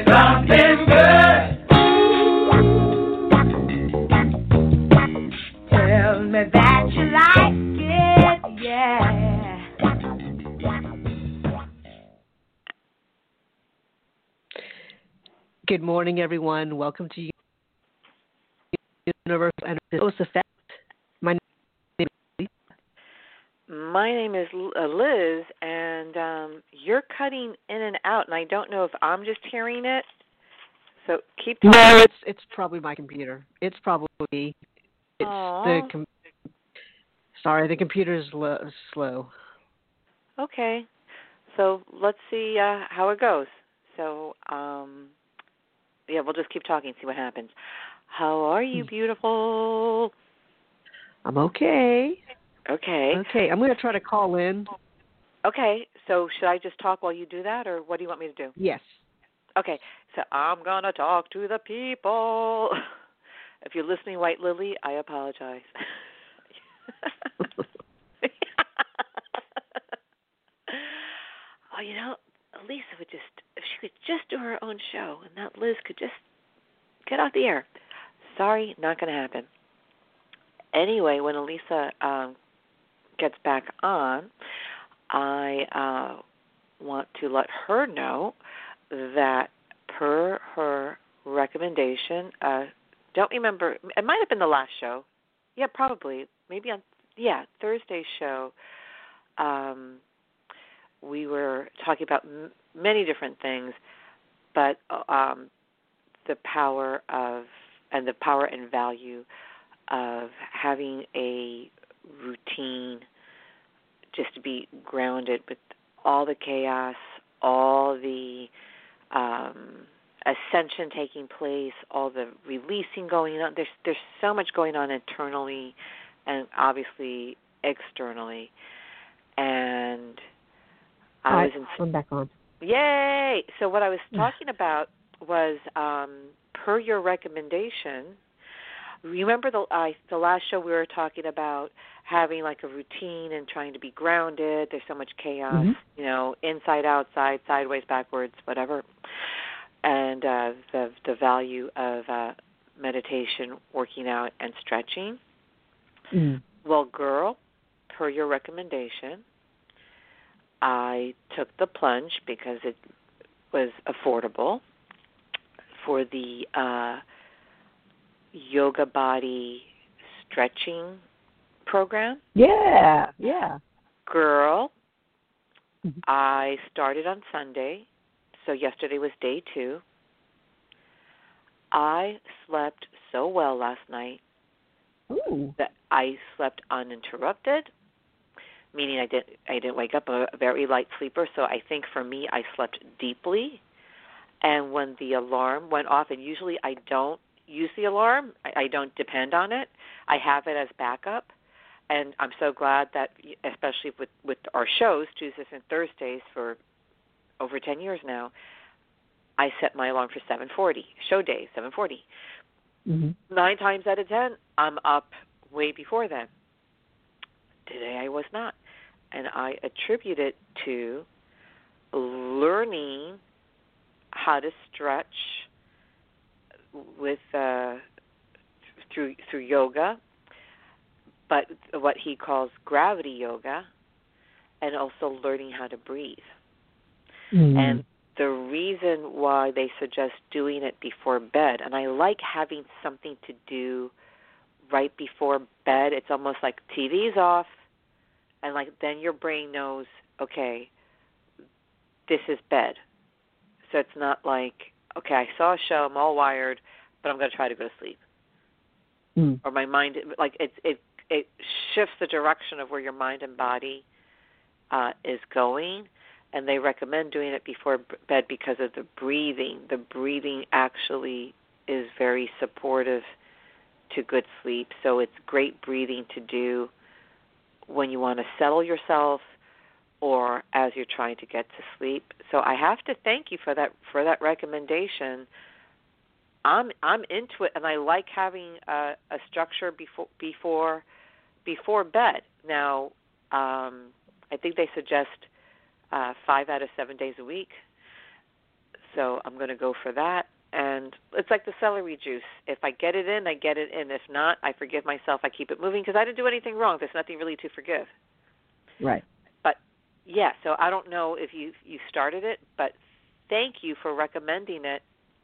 something good. Tell me that you like it, yeah. Good morning, everyone. Welcome to Universal Energy Effect. My name is Liz, and you're cutting in and out, and I don't know if I'm just hearing it. So keep talking. No, it's probably my computer. It's probably me. Aww. Sorry, the computer is slow. Okay, so let's see how it goes. So, yeah, we'll just keep talking, see what happens. How are you, beautiful? I'm okay. Okay. Okay, I'm going to try to call in. Okay, so should I just talk while you do that, or what do you want me to do? Yes. Okay, so I'm going to talk to the people. If you're listening, White Lily, I apologize. Oh, you know, Lisa would just, if she could just do her own show, and that Liz could just get off the air. Sorry, not going to happen. Anyway, when Elisa gets back on, I want to let her know that per her recommendation, don't remember, it might have been the last show. Yeah, probably. Maybe on, Thursday's show, we were talking about many different things, but the power and value of having a routine, just to be grounded with all the chaos, all the ascension taking place, all the releasing going on. There's so much going on internally and obviously externally. And I'm back on. Yay! So what I was talking about was, per your recommendation, remember the last show we were talking about having like a routine and trying to be grounded. There's so much chaos, you know, inside, outside, sideways, backwards, whatever. And the value of meditation, working out, and stretching. Well, girl, per your recommendation, I took the plunge because it was affordable for the yoga body stretching program. Yeah. Girl, I started on Sunday, so yesterday was day 2. I slept so well last night that I slept uninterrupted, meaning I didn't wake up. A very light sleeper, so I think for me I slept deeply. And when the alarm went off, and usually I don't use the alarm, I don't depend on it. I have it as backup, and I'm so glad that, especially with our shows, Tuesdays and Thursdays for over 10 years now, I set my alarm for 7:40, show day, 7:40. 9 times out of 10, I'm up way before then. Today I was not, and I attribute it to learning how to stretch with through yoga, but what he calls gravity yoga, and also learning how to breathe. And the reason why they suggest doing it before bed, and I like having something to do right before bed. It's almost like TV's off, and like then your brain knows, okay, this is bed. So it's not like, okay, I saw a show, I'm all wired, but I'm going to try to go to sleep. Or my mind, like it shifts the direction of where your mind and body is going, and they recommend doing it before bed because of the breathing. The breathing actually is very supportive to good sleep, so it's great breathing to do when you want to settle yourself or as you're trying to get to sleep. So I have to thank you for that recommendation. I'm into it, and I like having a structure before bed. Now, I think they suggest 5 out of 7 days a week. So I'm going to go for that. And it's like the celery juice. If I get it in, I get it in. If not, I forgive myself. I keep it moving because I didn't do anything wrong. There's nothing really to forgive. Right. But, yeah, so I don't know if you started it, but thank you for recommending it.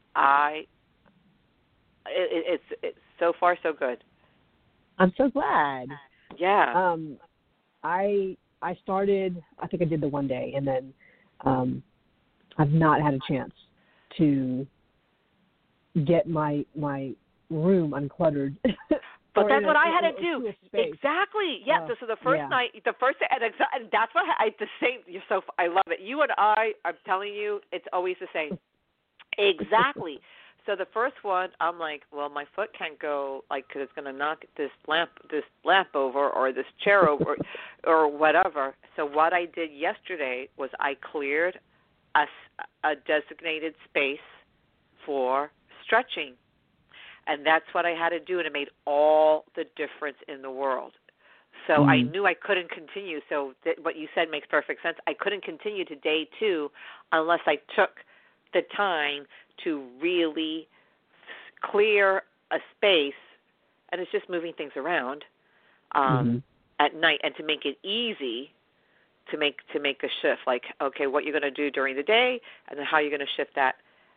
It's so far so good. I'm so glad. Yeah. I started, I think I did the one day, and then I've not had a chance to get my room uncluttered. But that's what I had to do. Exactly. Yeah. So the first night, and that's what the same. I love it. You and I'm telling you, it's always the same. Exactly. So the first one, I'm like, well, my foot can't go, like, because it's going to knock this lamp over, or this chair over, or whatever. So what I did yesterday was I cleared a designated space for stretching, and that's what I had to do, and it made all the difference in the world. So I knew I couldn't continue. So what you said makes perfect sense. I couldn't continue to day 2 unless I took the time to really clear a space, and it's just moving things around at night, and to make it easy to make a shift. Like, okay, what you're going to do during the day, and then how you're going to shift that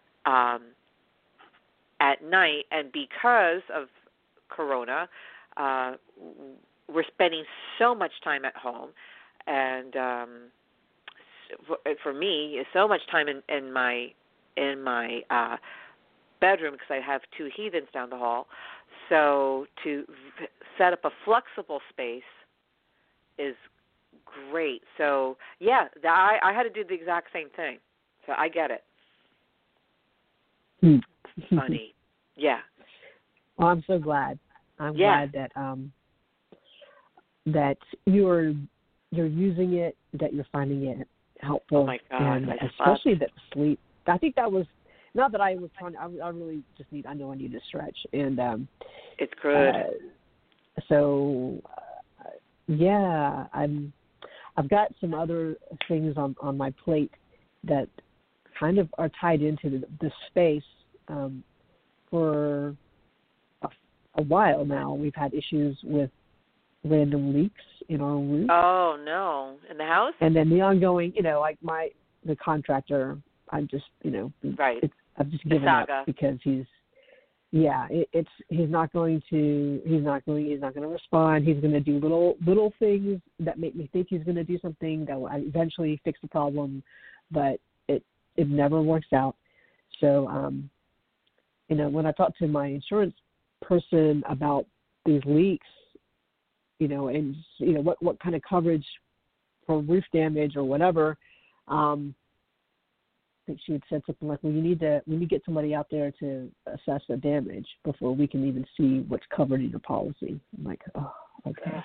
at night. And because of Corona, we're spending so much time at home, and for me, so much time in my bedroom, because I have 2 heathens down the hall. So to set up a flexible space is great. So, yeah, I had to do the exact same thing. So I get it. Funny. Yeah. Well, I'm so glad. I'm glad that that you're using it, that you're finding it helpful. Oh, my God. And especially that sleep. I think that was, not that I was trying, I really just I know I need to stretch. And it's good. I've got some other things on my plate that kind of are tied into the space. For a while now, we've had issues with random leaks in our roof. Oh, no. In the house? And then the ongoing, like the contractor, I'm just, right. I've just given up because he's not going to respond. He's going to do little things that make me think he's going to do something that will eventually fix the problem, but it never works out. So, when I talked to my insurance person about these leaks, and what kind of coverage for roof damage or whatever, I think she had said something like, well, we need to get somebody out there to assess the damage before we can even see what's covered in your policy. I'm like, oh, okay.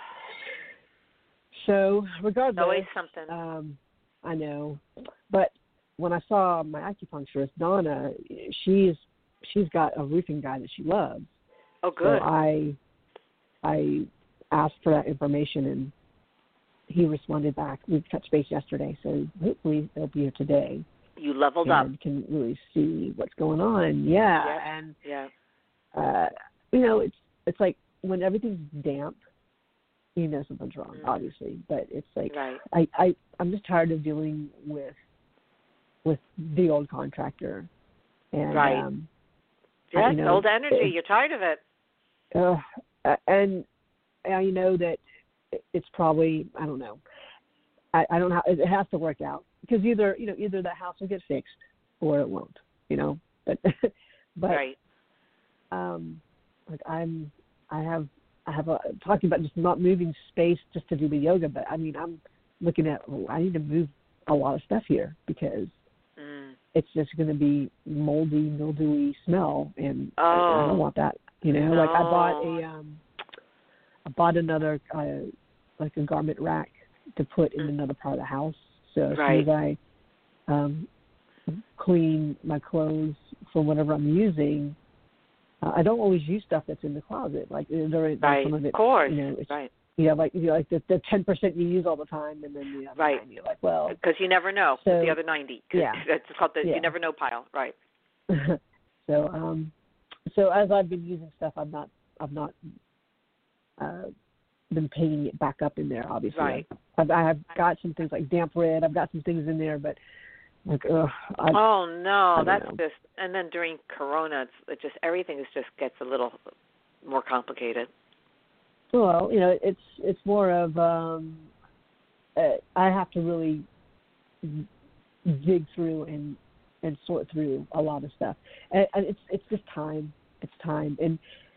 So regardless, always something. I know, but when I saw my acupuncturist, Donna, she's got a roofing guy that she loves. Oh, good. So I asked for that information, and he responded back. We touched base yesterday, so hopefully they'll be here today. You leveled up. Can really see what's going on. Yeah. Yep. And yeah. It's like when everything's damp, something's wrong, obviously. But it's like I'm just tired of dealing with the old contractor. And old energy. You're tired of it. And I know that it's probably, I don't know. I don't know. It has to work out, because either the house will get fixed or it won't. But right. Like I have talking about just not moving space just to do the yoga, but I'm looking at, I need to move a lot of stuff here, because it's just going to be moldy, mildewy smell, and I don't want that. No. Like I bought another like a garment rack to put in another part of the house. So as soon as I clean my clothes for whatever I'm using, I don't always use stuff that's in the closet. Like some of it, of course, like the 10% you use all the time, and then the other right. 90, you're like, well, because you never know so, the other 90. Yeah, it's called the yeah. you never know pile, right? So as I've been using stuff, I've not been paying it back up in there. Obviously, right. I have got some things like damp red. I've got some things in there, but like, that's just. And then during Corona, it just everything just gets a little more complicated. Well, it's more of I have to really dig through and sort through a lot of stuff, and it's just time. It's time, and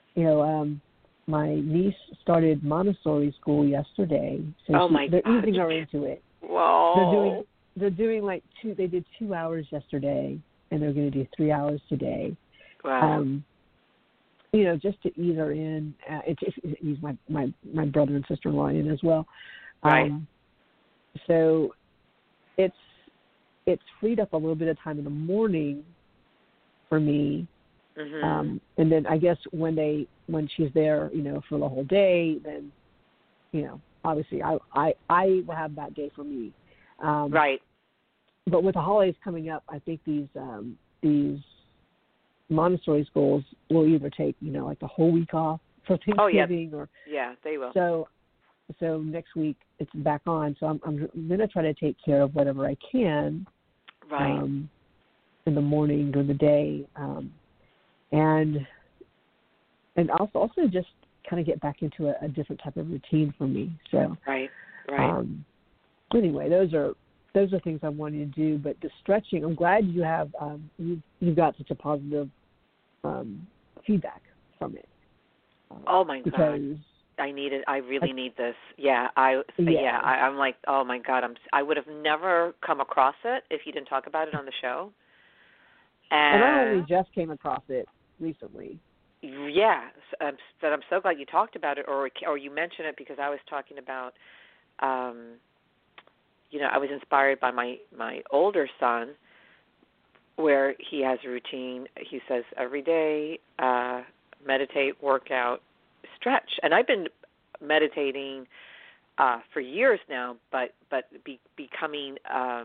my niece started Montessori school yesterday, so they're easing her into it. Whoa! They're doing like they did 2 hours yesterday, and they're going to do 3 hours today. Wow. Just to ease her in, to ease my brother and sister-in-law in as well. Right. So it's freed up a little bit of time in the morning for me. Mm-hmm. And then I guess when she's there, for the whole day, then, obviously I will have that day for me. Right. But with the holidays coming up, I think these Montessori schools will either take, like the whole week off for Thanksgiving or they will. So next week it's back on. So I'm going to try to take care of whatever I can. Right. In the morning, during the day. And also just kind of get back into a different type of routine for me. So right. Anyway, those are things I wanted to do. But the stretching, I'm glad you have you got such a positive feedback from it. Oh my because, God! I need it. I really need this. Yeah, I'm like, oh my God! I would have never come across it if you didn't talk about it on the show. And I only just came across it recently. Yeah, I'm so glad you talked about it, or you mentioned it, because I was talking about, I was inspired by my older son, where he has a routine. He says every day, meditate, workout, stretch, and I've been meditating for years now, but becoming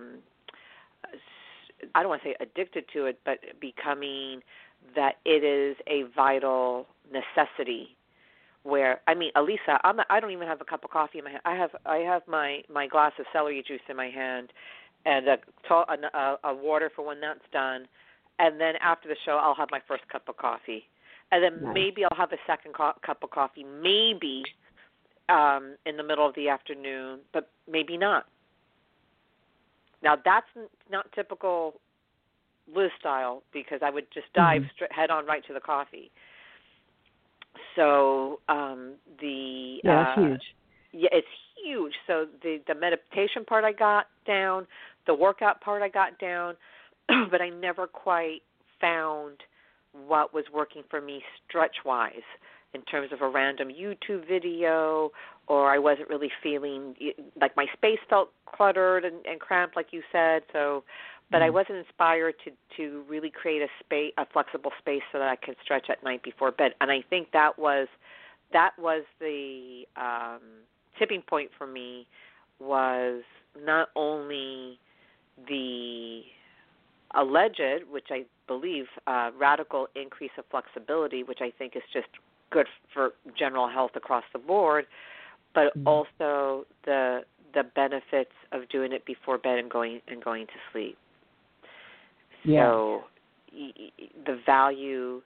I don't want to say addicted to it, but becoming that it is a vital necessity. Where, Elisa, I don't even have a cup of coffee in my hand. I have my glass of celery juice in my hand, and a water for when that's done, and then after the show I'll have my first cup of coffee, and then maybe I'll have a second cup of coffee, maybe in the middle of the afternoon, but maybe not. Now, that's not typical Liz style, because I would just dive head on right to the coffee. So that's huge. Yeah, it's huge. So the meditation part I got down, the workout part I got down, but I never quite found what was working for me stretch-wise in terms of a random YouTube video, or I wasn't really feeling like my space felt cluttered and cramped, like you said. So, but I wasn't inspired to really create a flexible space so that I could stretch at night before bed. And I think that was the tipping point for me, was not only the alleged, which I believe, radical increase of flexibility, which I think is just good for general health across the board, but also the benefits of doing it before bed and going to sleep. Yeah. So the value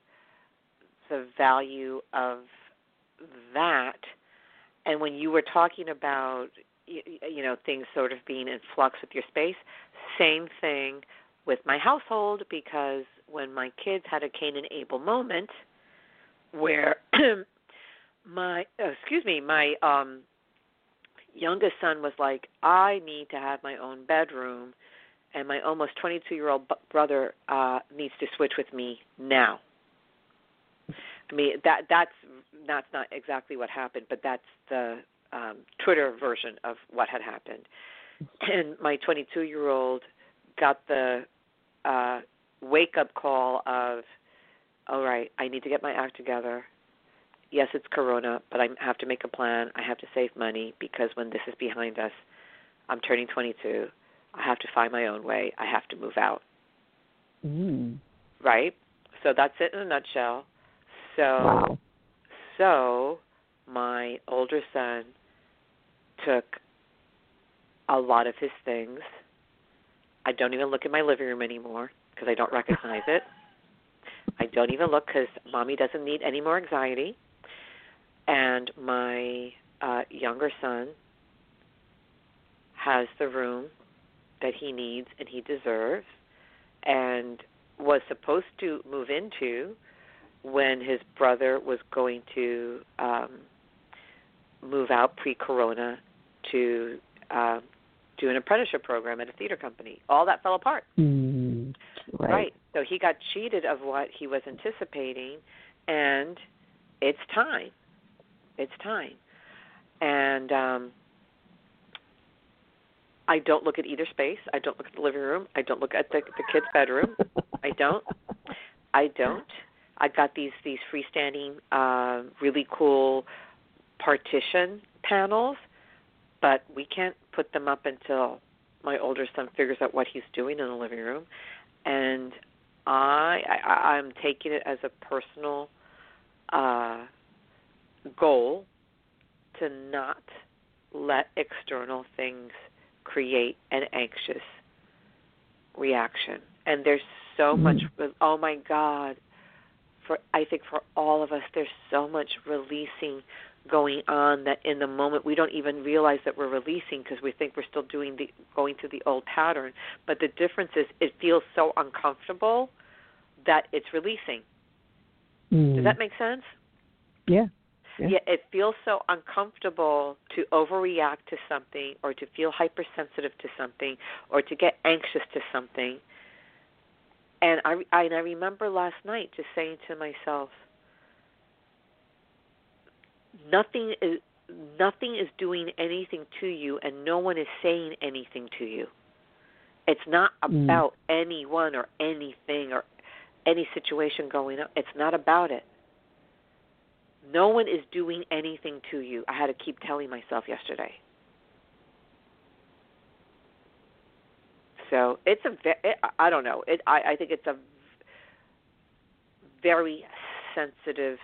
of that, and when you were talking about things sort of being in flux with your space, same thing with my household, because when my kids had a Cain and Abel moment, where my youngest son was like, I need to have my own bedroom, and my almost 22-year-old brother needs to switch with me now. I mean, that's not exactly what happened, but that's the Twitter version of what had happened. And my 22-year-old got the wake-up call of, all right, I need to get my act together. yes, it's Corona, but I have to make a plan. I have to save money because when this is behind us, I'm turning 22. I have to find my own way. I have to move out. Right? So that's it in a nutshell. Wow. So my older son took a lot of his things. I don't even look in my living room anymore because I don't recognize it. I don't even look because Mommy doesn't need any more anxiety. And my younger son has the room that he needs and he deserves and was supposed to move into when his brother was going to move out pre-corona to do an apprenticeship program at a theater company. All that fell apart. Right. So he got cheated of what he was anticipating, and it's time. It's time. And I don't look at either space. I don't look at the living room. I don't look at the kid's bedroom. I don't. I got these freestanding, really cool partition panels, but we can't put them up until my older son figures out what he's doing in the living room. And I'm taking it as a personal goal to not let external things create an anxious reaction. And there's so much, oh my God, I think for all of us, there's so much releasing going on that in the moment we don't even realize that we're releasing because we think we're still going through the old pattern. But the difference is it feels so uncomfortable that it's releasing. Does that make sense? Yeah. Yeah, it feels so uncomfortable to overreact to something or to feel hypersensitive to something or to get anxious to something. And I remember last night just saying to myself, nothing is doing anything to you, and no one is saying anything to you. It's not about anyone or anything or any situation going on. It's not about it. No one is doing anything to you. I had to keep telling myself yesterday. So it's I don't know. I think it's a very sensitive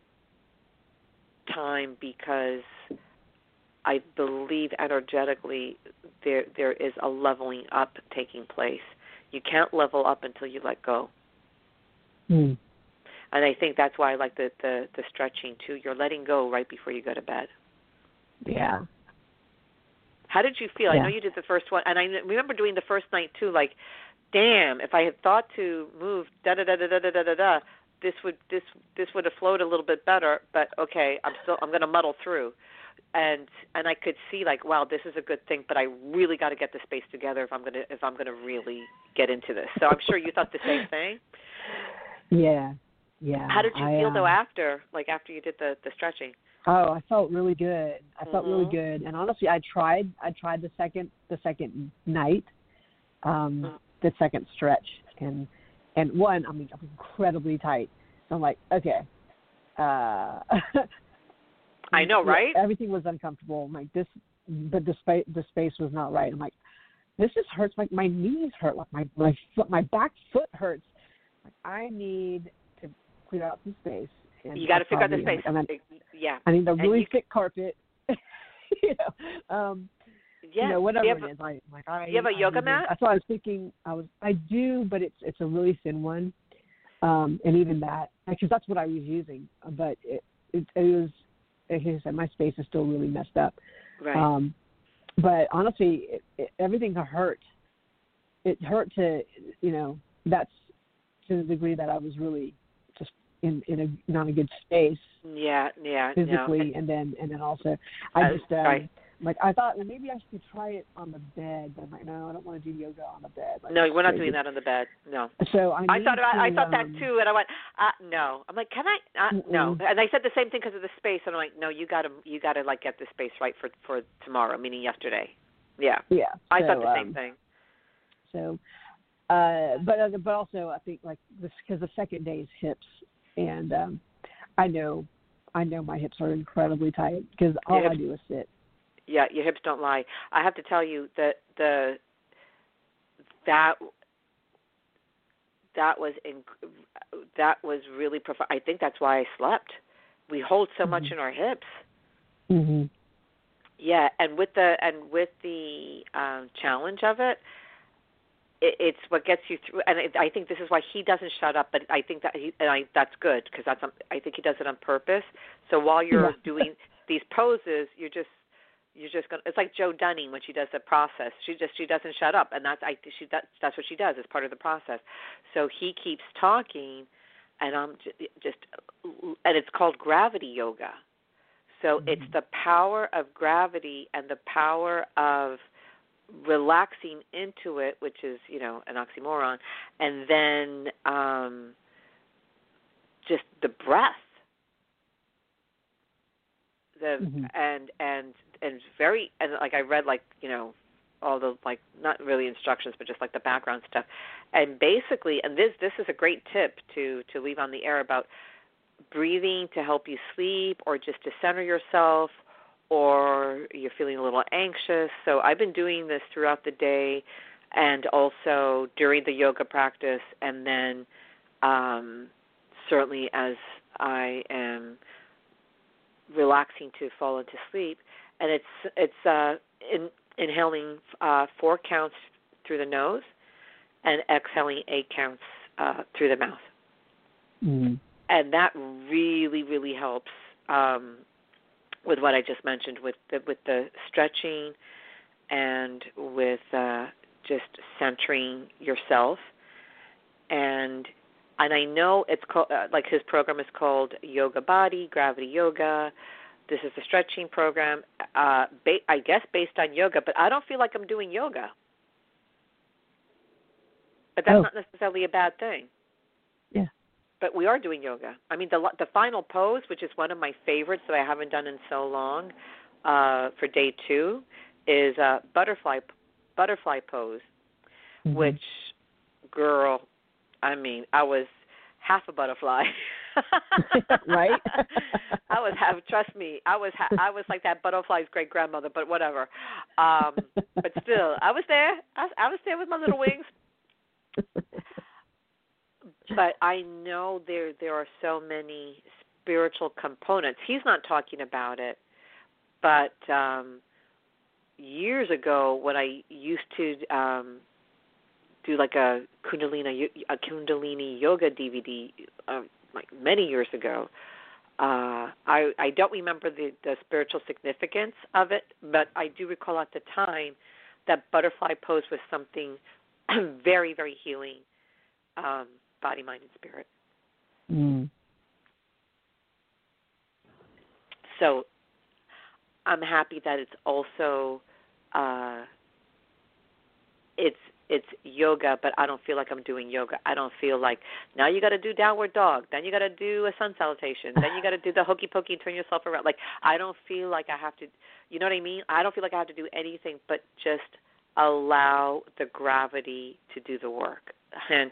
time because I believe energetically there is a leveling up taking place. You can't level up until you let go. And I think that's why I like the stretching too. You're letting go right before you go to bed. Yeah. How did you feel? Yeah. I know you did the first one, and I remember doing the first night too. Like, damn, if I had thought to move this would have flowed a little bit better. But okay, I'm going to muddle through, and I could see like, wow, this is a good thing. But I really got to get the space together if I'm gonna really get into this. So I'm sure you thought the same thing. Yeah. Yeah. How did you feel though after you did the stretching? Oh, I felt really good. I felt really good, and honestly, I tried the second night, the second stretch, and one, I mean, I was incredibly tight. So I'm like, okay. I know, right? Everything was uncomfortable. I'm like this, but the space was not right. I'm like, this just hurts. Like my knees hurt. Like my back foot hurts. Like I need to clear out some space. And you got to figure out the space. Yeah. I need a really thick carpet. You know, whatever it is. You have a yoga mat? That's what I was thinking. I do, but it's a really thin one. And even that, because that's what I was using. But it was, like I said, my space is still really messed up. Right. But honestly, everything hurt. It hurt to, that's to the degree that I was really just in a not a good space. Yeah. Physically, no. and then also, I just right. like I thought, well, maybe I should try it on the bed. But I'm like, no, I don't want to do yoga on the bed. Like, no, we're not doing that on the bed. No. So I thought that too, and I went, no. I'm like, can I? No. And I said the same thing because of the space, and I'm like, no, you gotta like get the space right for tomorrow, meaning yesterday. Yeah. Yeah. I thought the same thing. So, but also I think like this because the second day is hips, and I know I know my hips are incredibly tight because all I do is sit. Yeah, your hips don't lie. I have to tell you that that was really profound. I think that's why I slept. We hold so much in our hips. Mhm. Yeah, and with the challenge of it, it's what gets you through. And I think this is why he doesn't shut up. But I think that that's good because I think he does it on purpose. So while you're doing these poses, you're just gonna. It's like Joe Dunning when she does the process. She doesn't shut up, and that's what she does. It's part of the process. So he keeps talking, and I'm just and it's called gravity yoga. So it's the power of gravity and the power of relaxing into it, which is, an oxymoron, and then just the breath. And very, and like I read, all the, not really instructions, but just like the background stuff. And basically, and this is a great tip to leave on the air about breathing to help you sleep or just to center yourself, or you're feeling a little anxious. So I've been doing this throughout the day and also during the yoga practice, and then certainly as I am relaxing to fall into sleep. And it's inhaling 4 counts through the nose and exhaling 8 counts through the mouth. Mm-hmm. And that really, really helps with what I just mentioned, with the stretching and with just centering yourself. And I know it's called, his program is called Yoga Body, Gravity Yoga. This is a stretching program, I guess based on yoga, but I don't feel like I'm doing yoga. But that's not necessarily a bad thing. Yeah. But we are doing yoga. I mean, the final pose, which is one of my favorites that I haven't done in so long, for day 2, is butterfly pose, which, girl, I mean, I was half a butterfly. Right? Trust me, I was like that butterfly's great grandmother, but whatever. But still, I was there. I was there with my little wings. But I know there are so many spiritual components. He's not talking about it, but years ago when I used to do like a Kundalini yoga DVD, like many years ago, I don't remember the spiritual significance of it, but I do recall at the time that butterfly pose was something very, very healing. Body, mind, and spirit. Mm. So I'm happy that it's also it's yoga, but I don't feel like I'm doing yoga. I don't feel like now you got to do downward dog, then you got to do a sun salutation, then you got to do the hokey pokey and turn yourself around. Like I don't feel like I have to. You know what I mean? I don't feel like I have to do anything but just allow the gravity to do the work. Hence.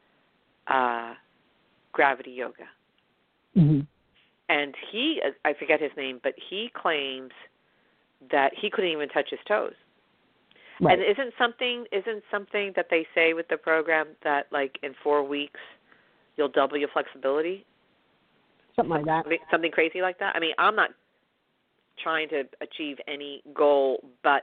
Gravity yoga. Mm-hmm. And he, I forget his name, but he claims that he couldn't even touch his toes. Right. And isn't something that they say with the program that like in 4 weeks you'll double your flexibility? Something like that. Something crazy like that? I mean, I'm not trying to achieve any goal, but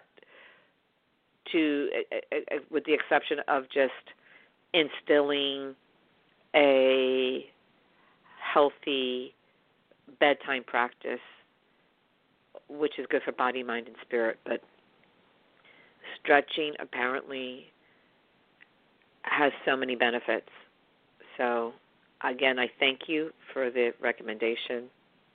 with the exception of just instilling a healthy bedtime practice, which is good for body, mind, and spirit. But stretching apparently has so many benefits. So, again, I thank you for the recommendation.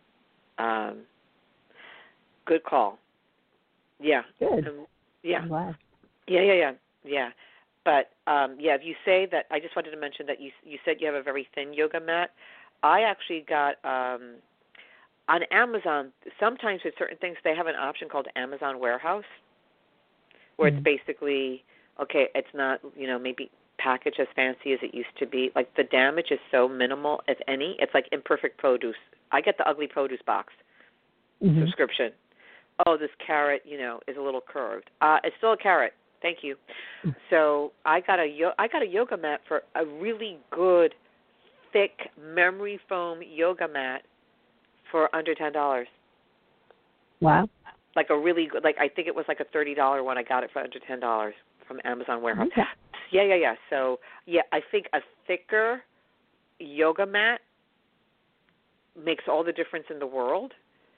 Good call. Yeah. Good. Yeah. I'm glad. Yeah. But, if you say that, I just wanted to mention that you said you have a very thin yoga mat. I actually got, on Amazon, sometimes with certain things, they have an option called Amazon Warehouse, where it's basically, okay, it's not, maybe package as fancy as it used to be. Like the damage is so minimal, if any. It's like imperfect produce. I get the ugly produce box subscription. Oh, this carrot, is a little curved. It's still a carrot. Thank you. So I got a yoga mat for a really good, thick memory foam yoga mat for under $10. Wow. Like a really good, I think it was like a $30 one. I got it for under $10 from Amazon Warehouse. Okay. Yeah. So, I think a thicker yoga mat makes all the difference in the world.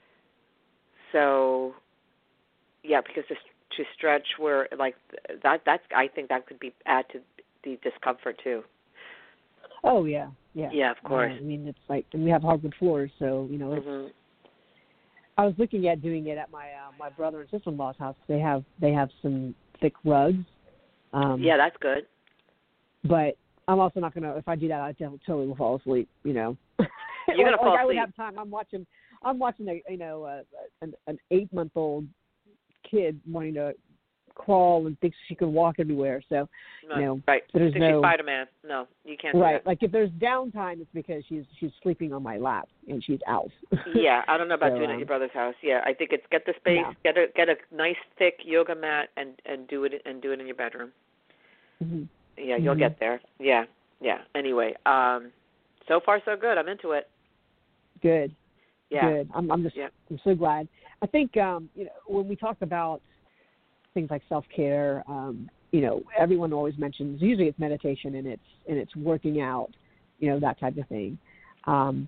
So, because to stretch where that's I think that could be add to the discomfort too. Oh yeah. Yeah, of course. I mean, it's like, and we have hardwood floors, so it's. I was looking at doing it at my my brother and sister-in-law's house. They have some thick rugs. Yeah, that's good. But I'm also not gonna. If I do that, I totally will fall asleep. You're gonna fall asleep. I would have time. I'm watching an 8-month-old kid wanting to crawl and thinks she can walk everywhere. So right. There's no she's Spider-Man. No, you can't. Right. Do that. Like if there's downtime, it's because she's sleeping on my lap and she's out. Yeah, I don't know about so, doing it at your brother's house. Yeah, I think it's get the space, get a nice thick yoga mat, and do it in your bedroom. Yeah, you'll get there. Yeah. Anyway, so far so good. I'm into it. Good. Yeah. Good. I'm so glad. I think when we talk about things like self-care, everyone always mentions, usually it's meditation and it's working out, that type of thing. And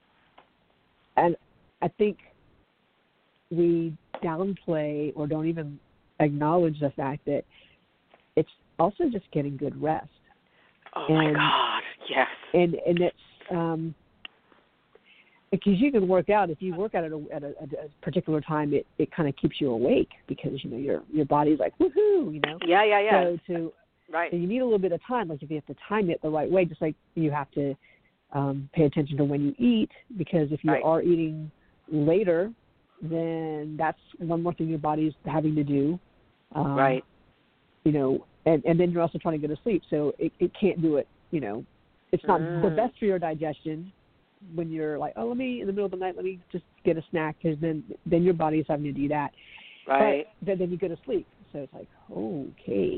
I think we downplay or don't even acknowledge the fact that it's also just getting good rest. Oh my God, yes. And it's because you can work out. If you work out at a particular time, it kind of keeps you awake because your body's like woohoo, Yeah. So right. So you need a little bit of time. Like if you have to time it the right way, just like you have to pay attention to when you eat, because if you are eating later, then that's one more thing your body's having to do. Right. And then you're also trying to go to sleep, so it can't do it. It's not the best for your digestion when you're like, oh, let me in the middle of the night, let me just get a snack, because then your body's having to do that. Right. But then you go to sleep, so it's like, okay.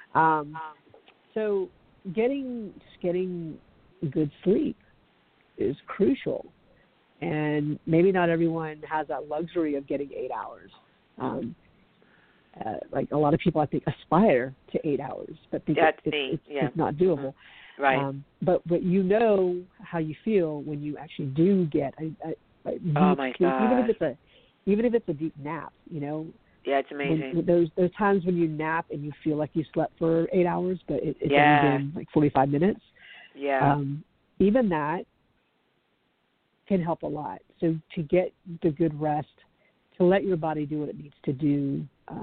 So getting good sleep is crucial, and maybe not everyone has that luxury of getting 8 hours. Like a lot of people, I think, aspire to 8 hours, but think it's not doable. Right. But how you feel when you actually do get a deep sleep, even if it's a deep nap. Yeah, it's amazing. Those times when you nap and you feel like you slept for 8 hours, but it's only been like 45 minutes. Yeah. Even that can help a lot. So to get the good rest, to let your body do what it needs to do,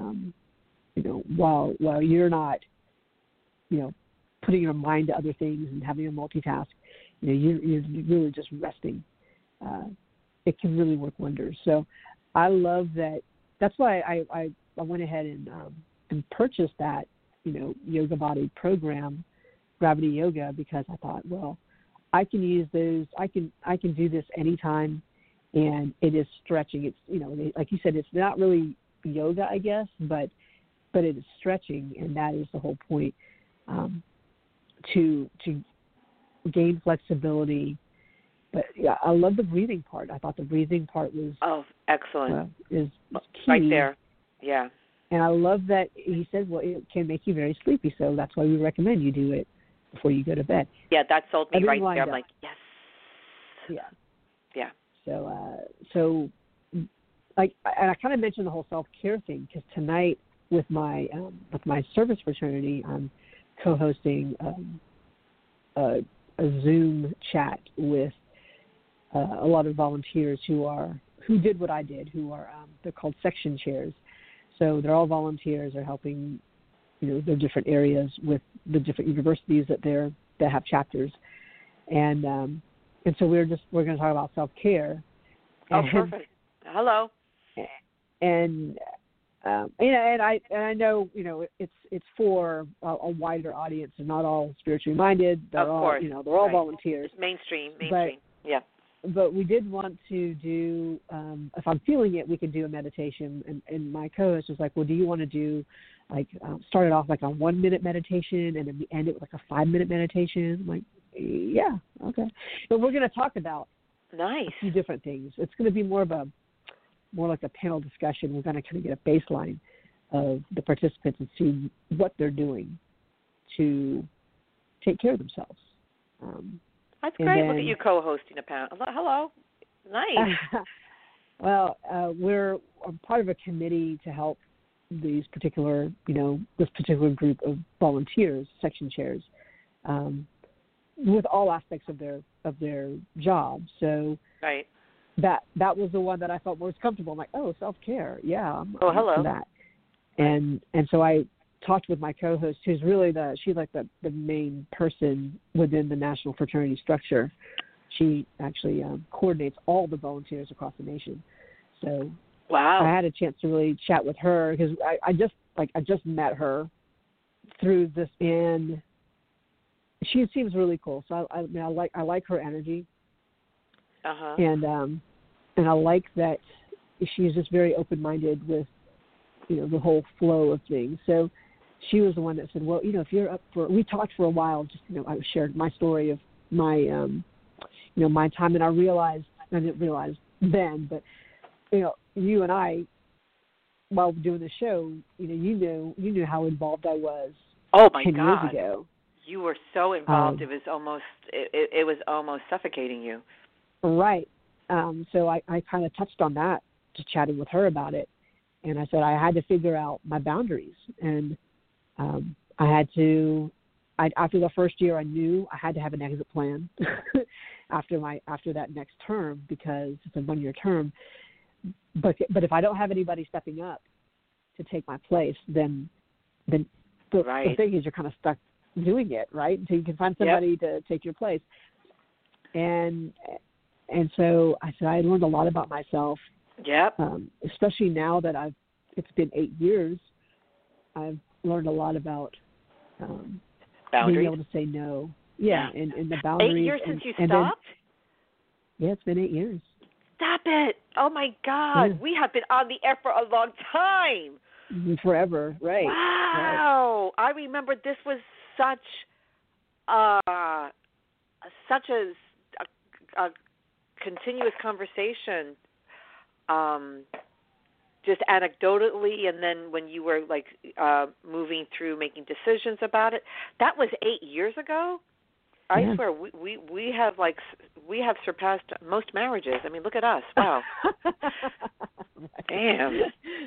while you're not, putting your mind to other things and having a multitask, you're really just resting. It can really work wonders. So I love that. That's why I went ahead and purchased that, Yoga Body program, Gravity Yoga, because I thought, well, I can use those. I can do this anytime, and it is stretching. It's like you said, it's not really yoga, I guess, but it is stretching, and that is the whole point. To gain flexibility. But yeah, I love the breathing part. I thought the breathing part was excellent. Is key. Right there. Yeah. And I love that he said, well, it can make you very sleepy, so that's why we recommend you do it before you go to bed. Yeah, that sold me right there. I'm like, yes. Yeah. So and I kind of mentioned the whole self-care thing, because tonight with my service fraternity, I'm co-hosting a Zoom chat with a lot of volunteers who did what I did, they're called section chairs. So they're all volunteers. They're helping, their different areas with the different universities that have chapters, and so we're going to talk about self-care. Oh, perfect. Hello. And and I know, it's for a wider audience, and not all spiritually minded. They're of all, course. they're all Right. volunteers. It's mainstream. Yeah. But we did want to do, if I'm feeling it, we could do a meditation. And my co-host was like, well, do you want to do, like, start it off like a 1 minute meditation and then we end it with like a 5 minute meditation? I'm like, yeah, okay. But we're going to talk about Nice. a few different things. It's going to be more like a panel discussion. We're going to kind of get a baseline of the participants and see what they're doing to take care of themselves. That's great. Look at you co-hosting a panel. Hello. Nice. Well, I'm part of a committee to help this particular group of volunteers, section chairs, with all aspects of their job. So right. That was the one that I felt most comfortable. I'm like, oh, self-care. Yeah. I'm hello. for that. And so I talked with my co-host, who's really she's like the main person within the National Fraternity structure. She actually coordinates all the volunteers across the nation. So wow. I had a chance to really chat with her because I just met her through this, and she seems really cool. So I like her energy. Uh-huh. And I like that she's just very open-minded with, the whole flow of things. So she was the one that said, well, if you're up for, we talked for a while, just, I shared my story of my, my time, and I didn't realize then, but, you and I, while doing the show, you knew how involved I was. Oh my 10 God. years ago. You were so involved, it was almost suffocating you. Right. So I kind of touched on that, just chatting with her about it. And I said I had to figure out my boundaries. And I had to, after the first year, I knew I had to have an exit plan after that next term, because it's a 1-year term. But if I don't have anybody stepping up to take my place, then the thing is you're kind of stuck doing it, right? Until you can find somebody to take your place. And so I said I learned a lot about myself. Yep. Especially now that it's been 8 years, I've learned a lot about boundaries. being able to say no. Yeah, and the boundaries. 8 years since you stopped? It's been 8 years. Stop it. Oh, my God. Yeah. We have been on the air for a long time. Forever, right. Wow. Right. I remember this was such a continuous conversation, just anecdotally, and then when you were like moving through making decisions about it. That was 8 years ago. I swear we have surpassed most marriages. I mean, look at us. Wow. Damn.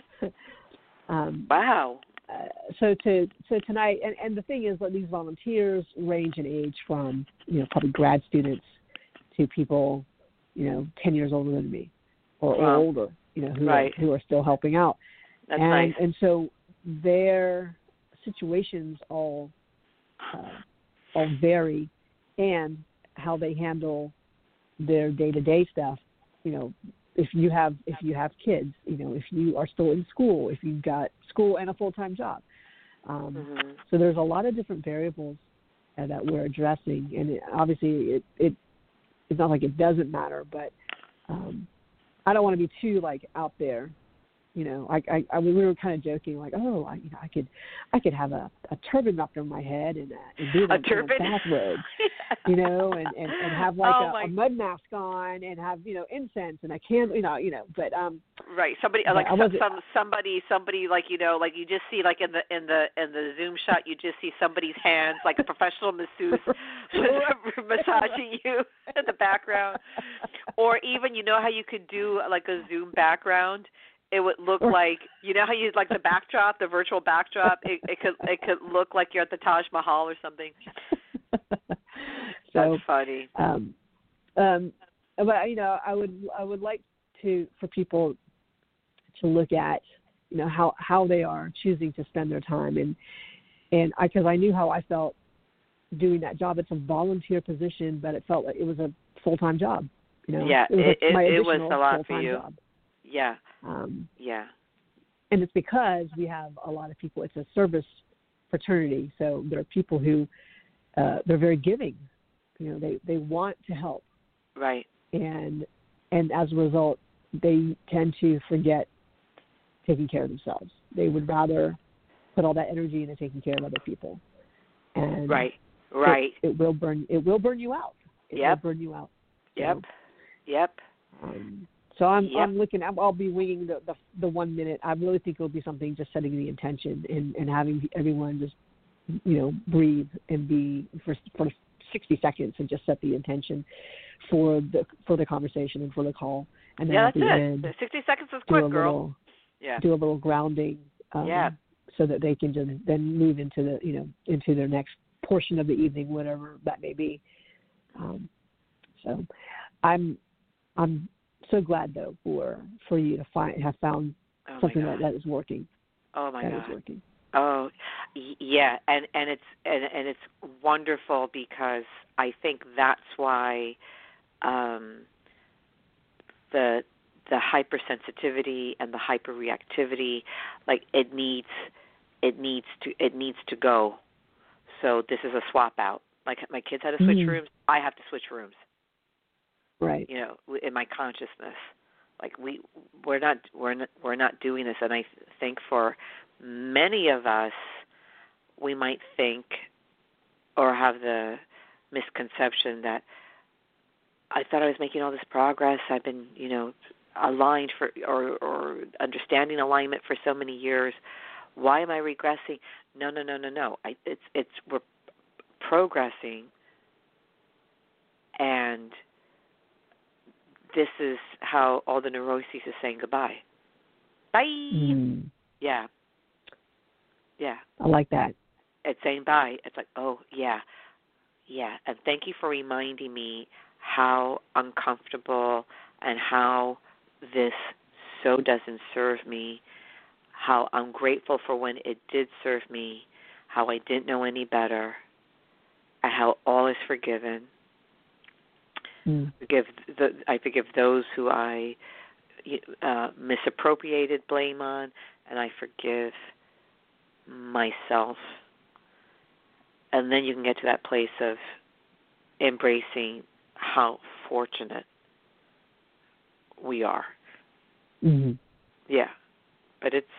Wow. So tonight, and the thing is that these volunteers range in age from probably grad students to people 10 years older than me or older, who are still helping out. That's nice. And so their situations all vary, and how they handle their day-to-day stuff. If you have kids, if you are still in school, if you've got school and a full-time job. So there's a lot of different variables that we're addressing, and obviously it's not like it doesn't matter, but I don't want to be too out there. We were kind of joking, like, oh, I could have a turban wrapped on my head and be in a bathrobe, and have a mud mask on and have incense and a candle, but right, somebody somebody like like you just see like in the Zoom shot, you just see somebody's hands like a professional masseuse massaging you in the background, or even how you could do like a Zoom background. It would look like, how you like the backdrop, the virtual backdrop. It could look like you're at the Taj Mahal or something. That's funny. But I would like for people to look at how they are choosing to spend their time, and because I knew how I felt doing that job. It's a volunteer position, but it felt like it was a full-time job. Yeah, it was a lot for you. Job. Yeah. and it's because we have a lot of people. It's a service fraternity, so there are people who they're very giving. They want to help, right, and as a result, they tend to forget taking care of themselves. They would rather put all that energy into taking care of other people, and right. It will burn you out. It will burn you out. So, Yep. So I'm looking. I'll be winging the 1 minute. I really think it'll be something just setting the intention and having everyone just breathe and be for 60 seconds and just set the intention for the conversation and for the call. And then at the end, 60 seconds is quick, girl. Do a little grounding. So that they can just then move into into their next portion of the evening, whatever that may be. So I'm so glad though for you to have found something that is working. Oh my God. That is working. Oh, yeah, and it's wonderful because I think that's why the hypersensitivity and the hyperreactivity, like it needs to go. So this is a swap out. Like my kids had to switch rooms, I have to switch rooms. Right. In my consciousness, like we're not doing this, and I think for many of us, we might think or have the misconception that I thought I was making all this progress. I've been, aligned for or understanding alignment for so many years. Why am I regressing? No. It's we're progressing, and this is how all the neuroses is saying goodbye. Bye. Yeah. I like that. It's saying bye. It's like, oh, yeah. And thank you for reminding me how uncomfortable and how this so doesn't serve me, how I'm grateful for when it did serve me, how I didn't know any better, and how all is forgiven. I forgive those who I misappropriated blame on, and I forgive myself. And then you can get to that place of embracing how fortunate we are. Mm-hmm. Yeah, but it's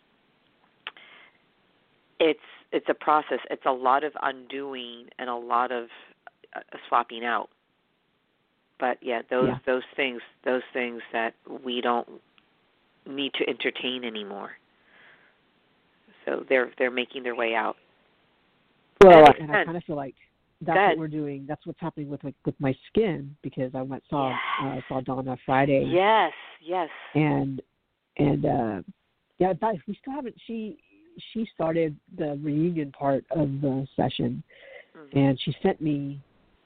a process. It's a lot of undoing and a lot of swapping out. But those things that we don't need to entertain anymore. So they're making their way out. Well, and I kind of feel like that's what we're doing. That's what's happening with my skin, because I saw Donna Friday. Yes. And we still haven't. She started the reunion part of the session, and she sent me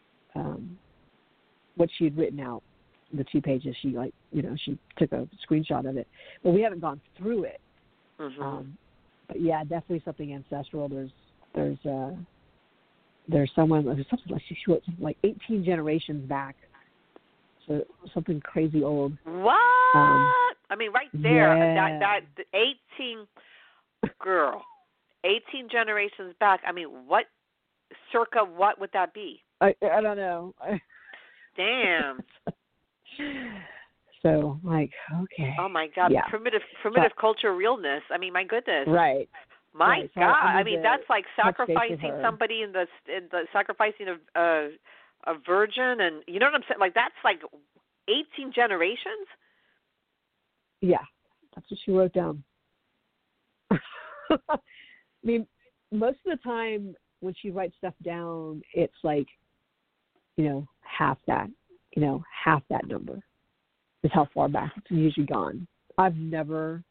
what she had written out, the 2 pages. She she took a screenshot of it, but we haven't gone through it. But yeah, definitely something ancestral. There's something like she wrote something like 18 generations back, so something crazy old. What? I mean, right there, that 18 girl, 18 generations back. I mean, what would that be? I don't know. Damn. So, like, okay. Oh my God, yeah. primitive culture realness. I mean, my goodness. Right. My So God, I mean, that's like sacrificing somebody in the sacrificing a virgin, and you know what I'm saying? Like that's like 18 generations. Yeah, that's what she wrote down. I mean, most of the time when she writes stuff down, it's like, half that number is how far back it's usually gone. I've never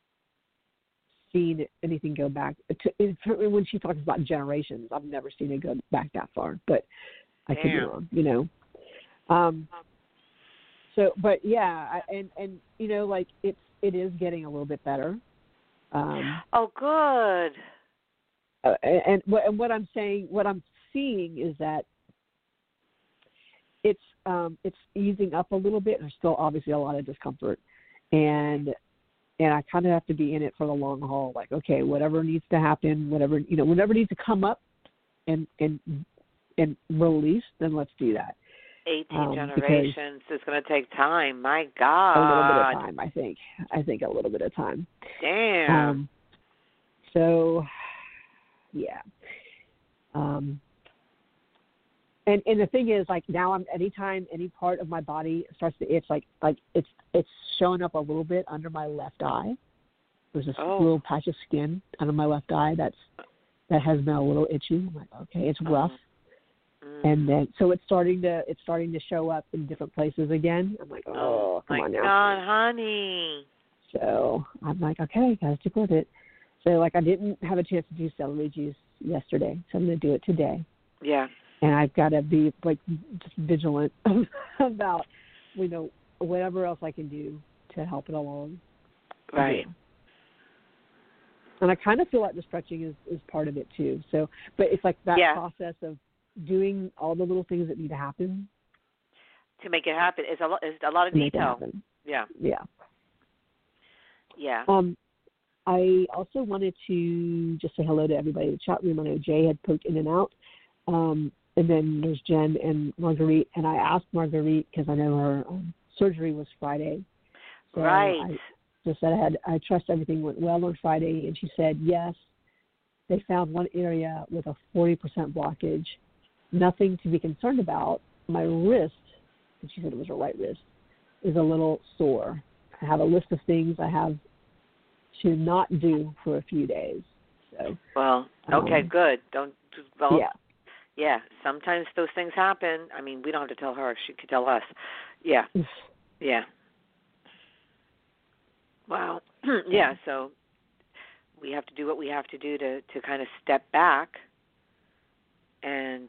seen anything go back when she talks about generations. I've never seen it go back that far, but I could be wrong, So, but yeah, and like it is getting a little bit better. Oh, good. And what I'm seeing is that it's easing up a little bit. There's still obviously a lot of discomfort, and and I kind of have to be in it for the long haul. Like, okay, whatever needs to happen, whatever needs to come up and release, then let's do that. 18 generations is going to take time. My God. A little bit of time, I think. A little bit of time. Damn. So, yeah. And the thing is, like, now anytime any part of my body starts to itch, like it's showing up a little bit under my left eye. There's this little patch of skin under my left eye that has been a little itchy. I'm like, okay, it's rough. And then, so it's starting to show up in different places again. I'm like, oh, come on now. Oh, my God, honey. So I'm like, okay, gotta stick with it. So, like, I didn't have a chance to do celery juice yesterday, so I'm going to do it today. Yeah. And I've got to be, like, just vigilant about, whatever else I can do to help it along. Right. And I kind of feel like the stretching is part of it, too. So, but it's like that process of doing all the little things that need to happen. To make it happen. It's a lot of detail. Yeah. Yeah. Yeah. I also wanted to just say hello to everybody in the chat room. I know Jay had poked in and out. And then there's Jen and Marguerite. And I asked Marguerite, because I know her surgery was Friday. So right. I just said I trust everything went well on Friday. And she said, yes, they found one area with a 40% blockage. Nothing to be concerned about. My wrist, and she said it was her right wrist, is a little sore. I have a list of things I have to not do for a few days. So, well, okay, good. Yeah. Sometimes those things happen. I mean, we don't have to tell her; she could tell us. Yeah, yeah. Wow. Yeah. So we have to do what we have to do to kind of step back and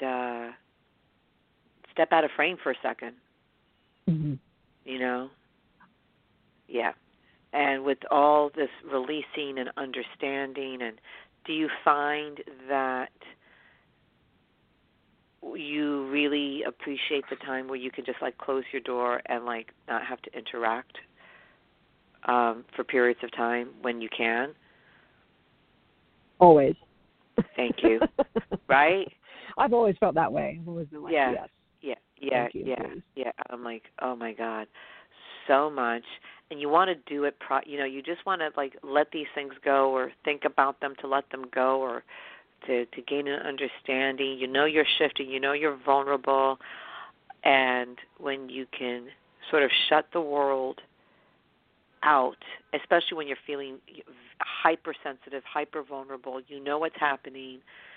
step out of frame for a second. Mm-hmm. Yeah. And with all this releasing and understanding, and do you find that you really appreciate the time where you can just, like, close your door and, like, not have to interact for periods of time when you can? Always. Thank you. Right? I've always felt that way. I've always been like, yes. Yeah. I'm like, oh, my God, so much. And you want to do it, you just want to, like, let these things go or think about them to let them go or to gain an understanding. You're shifting. You're vulnerable. And when you can sort of shut the world out, especially when you're feeling hypersensitive, hyper-vulnerable, you know what's happening.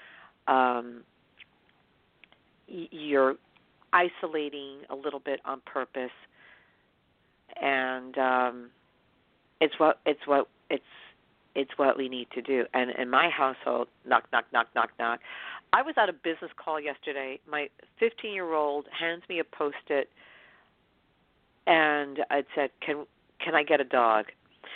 You're isolating a little bit on purpose. And it's what we need to do. And in my household, knock, knock, knock, knock, knock. I was at a business call yesterday. My 15-year-old hands me a Post-it, and it said, "Can I get a dog?"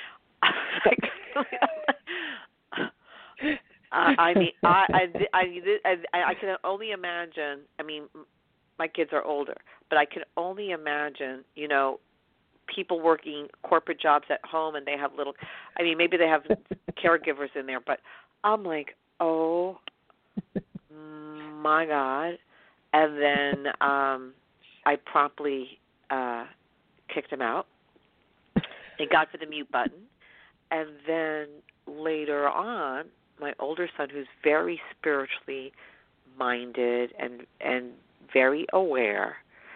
I mean, I can only imagine. I mean, my kids are older, but I can only imagine, people working corporate jobs at home and they have maybe they have caregivers in there, but I'm like, oh my God. And then I promptly kicked him out and got for the mute button. And then later on, my older son, who's very spiritually minded and very aware,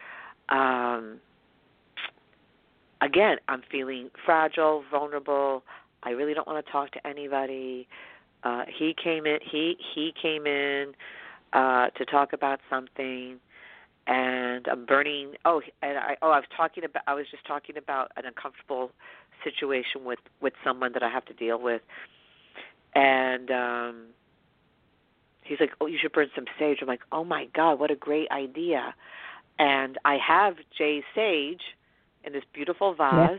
again, I'm feeling fragile, vulnerable. I really don't want to talk to anybody. He came in to talk about something, and I'm burning. I was just talking about an uncomfortable situation with someone that I have to deal with, and he's like, "Oh, you should burn some sage." I'm like, "Oh my God, what a great idea!" And I have Jay's sage in this beautiful vase,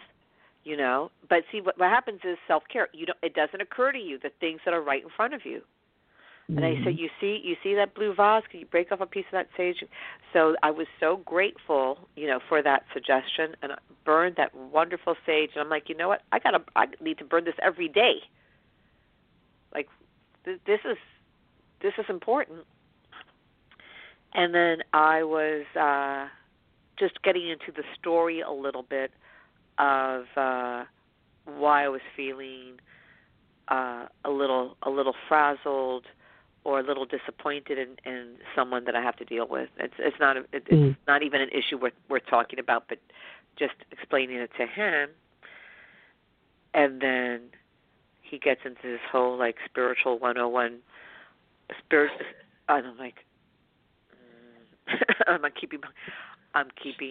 But see, what happens is self-care. It doesn't occur to you the things that are right in front of you. And I said, you see that blue vase? Can you break off a piece of that sage? So I was so grateful, for that suggestion, and I burned that wonderful sage. And I'm like, you know what? I need to burn this every day. Like, this is important. And then I was just getting into the story a little bit of why I was feeling a little frazzled or a little disappointed in someone that I have to deal with. It's not not even an issue we're talking about, but just explaining it to him. And then he gets into this whole like spiritual 101 and I'm like I'm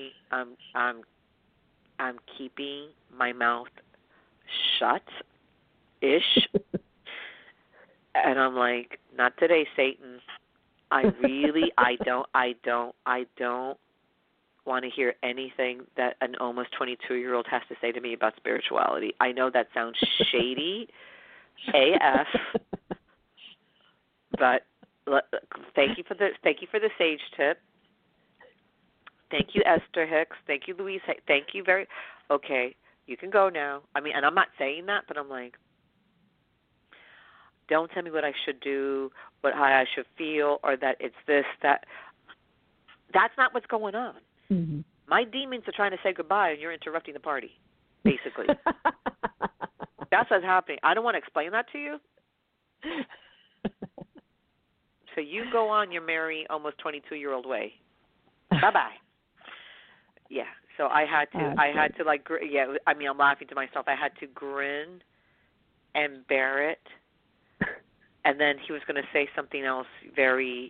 keeping my mouth shut-ish. And I'm like, not today, Satan. I don't want to hear anything that an almost 22-year-old has to say to me about spirituality. I know that sounds shady AF, but thank you for the sage tip. Thank you, Esther Hicks. Thank you, Louise. Thank you okay, you can go now. I mean, and I'm not saying that, but I'm like, don't tell me what I should do, how I should feel, or that it's this, that. That's not what's going on. Mm-hmm. My demons are trying to say goodbye, and you're interrupting the party, basically. That's what's happening. I don't want to explain that to you. So you go on your merry, almost 22-year-old way. Bye-bye. Yeah. So I had to like, yeah. I mean, I'm laughing to myself. I had to grin and bear it. And then he was going to say something else very,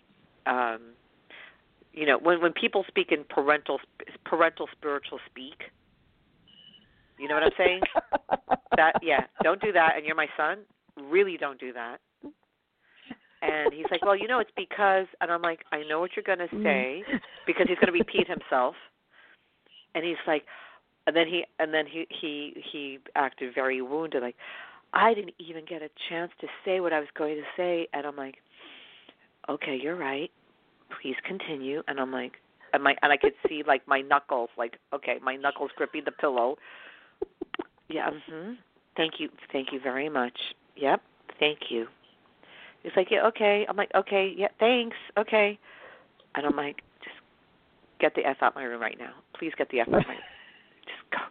when people speak in parental spiritual speak, you know what I'm saying? Don't do that. And you're my son. Really don't do that. And he's like, well, it's because, and I'm like, I know what you're going to say, because he's going to repeat himself. And he's like, and then he acted very wounded, like, I didn't even get a chance to say what I was going to say. And I'm like, okay, you're right. Please continue. And I'm like, and I could see like my knuckles, like, okay, my knuckles gripping the pillow. Yeah. Thank you very much. Yep. Thank you. He's like, yeah, okay. I'm like, okay, yeah, thanks, okay. And I'm like, just get the F out of my room right now. Please get the F out of my room. Just go.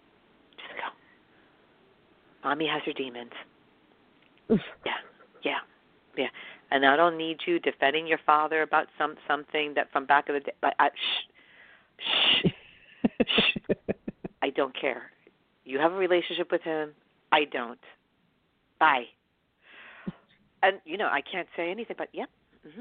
Mommy has her demons. Yeah. And I don't need you defending your father about something that from back of the day. Shh. I don't care. You have a relationship with him. I don't. Bye. And, I can't say anything, but yeah,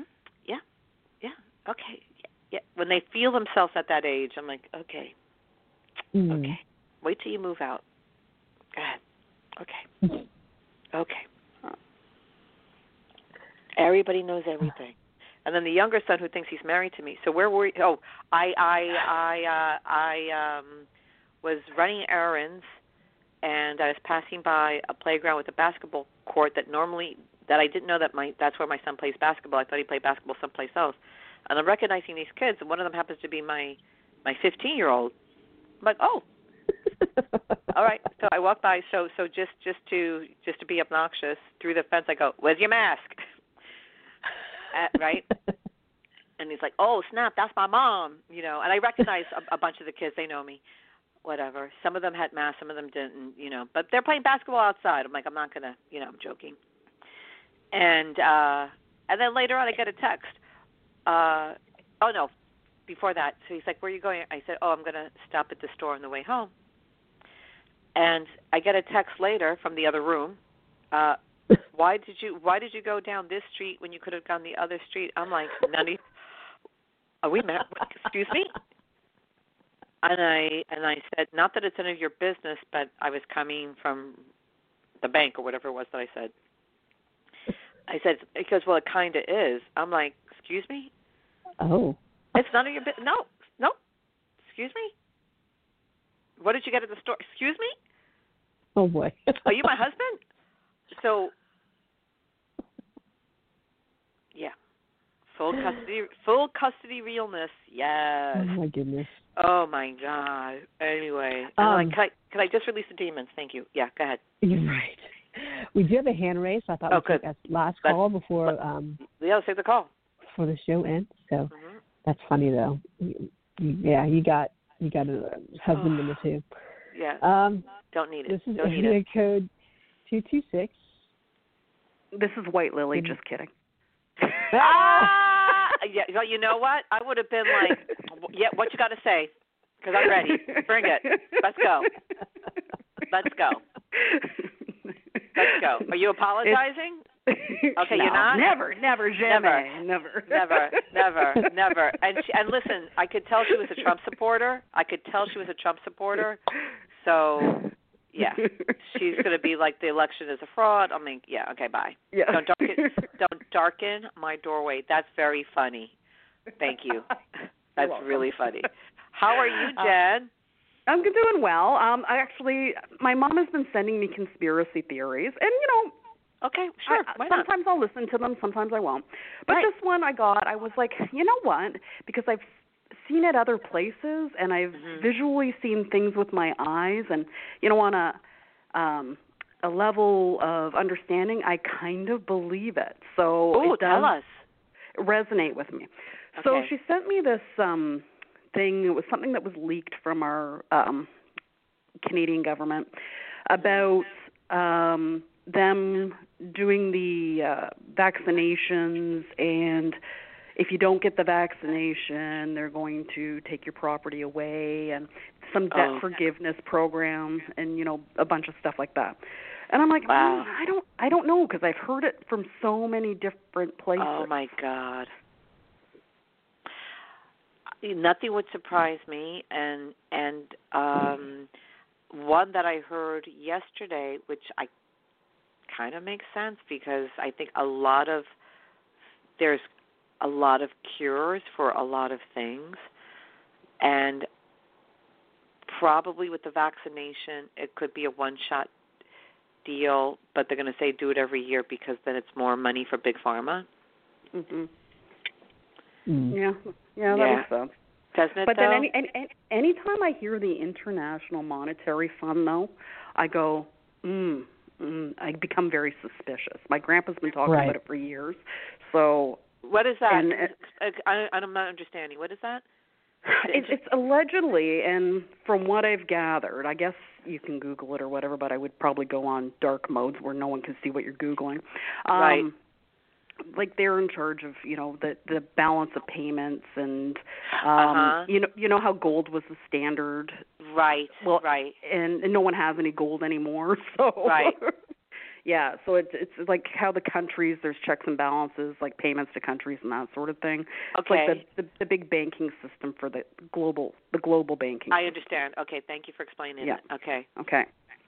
okay, yeah. When they feel themselves at that age, I'm like, okay, okay. Wait till you move out. Go ahead. Okay. Everybody knows everything. And then the younger son who thinks he's married to me. So where were you? Oh, I was running errands, and I was passing by a playground with a basketball court that I didn't know that's where my son plays basketball. I thought he played basketball someplace else. And I'm recognizing these kids, and one of them happens to be my 15-year-old. I'm like, oh, all right. So I walk by. So just to be obnoxious, through the fence, I go, "Where's your mask?" Right? And he's like, "Oh, snap! That's my mom." And I recognize a bunch of the kids. They know me. Whatever. Some of them had masks, some of them didn't. But they're playing basketball outside. I'm like, I'm not gonna. I'm joking. And then later on, I get a text. Oh no, before that. So he's like, "Where are you going?" I said, "Oh, I'm gonna stop at the store on the way home." And I get a text later from the other room. Why did you go down this street when you could have gone the other street? I'm like, are we married? Excuse me? And I said, not that it's none of your business, but I was coming from the bank or whatever it was that I said. I said, because, well, it kind of is. I'm like, excuse me? Oh. It's none of your business. No. Excuse me? What did you get at the store? Excuse me? Oh, boy. Are you my husband? So Full custody realness. Yes. Oh my goodness. Oh my God. Anyway, can I just release the demons? Thank you. Yeah, go ahead. You're right. We do have a hand raise, so I thought we'd take a last call before let's take the call before the show ends. So that's funny though. Yeah, you got a husband number two. Yeah. Don't need it. This is Don't need area it. code 226. This is White Lily. Just kidding. Yeah. You know what? I would have been like, yeah. What you got to say? Because I'm ready. Bring it. Let's go. Let's go. Let's go. Are you apologizing? Okay, no, you're not? Never, jamais. Never. And listen, I could tell she was a Trump supporter. So, yeah, she's going to be like, the election is a fraud. I mean, yeah, okay, bye. Yeah. Don't darken my doorway. That's very funny. Thank you. That's really funny. How are you, Jen? I'm doing well. My mom has been sending me conspiracy theories, and okay, sure. Why not? Sometimes I'll listen to them, sometimes I won't. But Right. this one I was like, you know what? Because I've seen it other places, and I've visually seen things with my eyes, and on a level of understanding, I kind of believe it. So it does tell us. resonate with me. Okay. So she sent me this thing. It was something that was leaked from our Canadian government about them doing the vaccinations, and if you don't get the vaccination, they're going to take your property away, and some debt forgiveness program, and a bunch of stuff like that. And I'm like, wow. I don't know, because I've heard it from so many different places. Oh my God. Nothing would surprise me, and one that I heard yesterday, which I kind of makes sense, because I think there's a lot of cures for a lot of things, and probably with the vaccination, it could be a one-shot deal, but they're going to say do it every year because then it's more money for Big Pharma. Mhm. Mm. Yeah, that makes sense. Doesn't it, but though? then anytime I hear the International Monetary Fund, though, I go, I become very suspicious. My grandpa's been talking about it for years. So what is that? I'm not understanding. What is that? It's allegedly, and from what I've gathered, I guess you can Google it or whatever, but I would probably go on dark modes where no one can see what you're Googling. Right. Like they're in charge of, the balance of payments, and you know how gold was the standard. Right. Well, right. And no one has any gold anymore. So right. Yeah, so it's like how the countries, there's checks and balances, like payments to countries and that sort of thing. Okay. It's like the big banking system for the global banking. I understand. Okay, thank you for explaining it. Okay.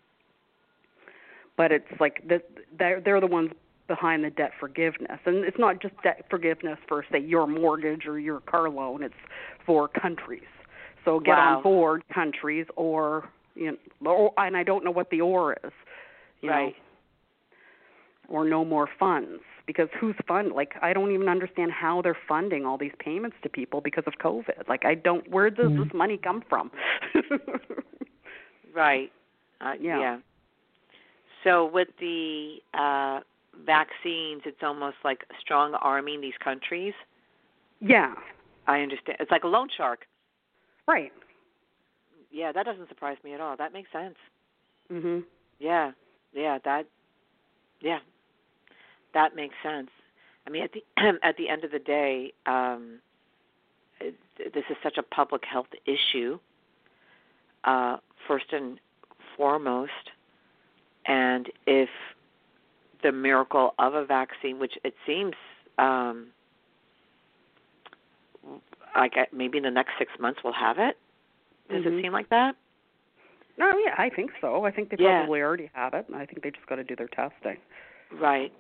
But it's like they're the ones behind the debt forgiveness, and it's not just debt forgiveness for, say, your mortgage or your car loan. It's for countries. So get on board, countries, or and I don't know what the or is. You know, or no more funds, because who's I don't even understand how they're funding all these payments to people because of COVID. Where does this money come from? Right. Yeah. So with the vaccines, it's almost like strong arming these countries. Yeah. I understand. It's like a loan shark. Right. Yeah, that doesn't surprise me at all. That makes sense. Mhm. Yeah. That makes sense. I mean, at the end of the day, this is such a public health issue, first and foremost. And if the miracle of a vaccine, which it seems like maybe in the next 6 months we'll have it. Does it seem like that? No, yeah, I think so. I think they probably already have it. I think they just got to do their testing. Right.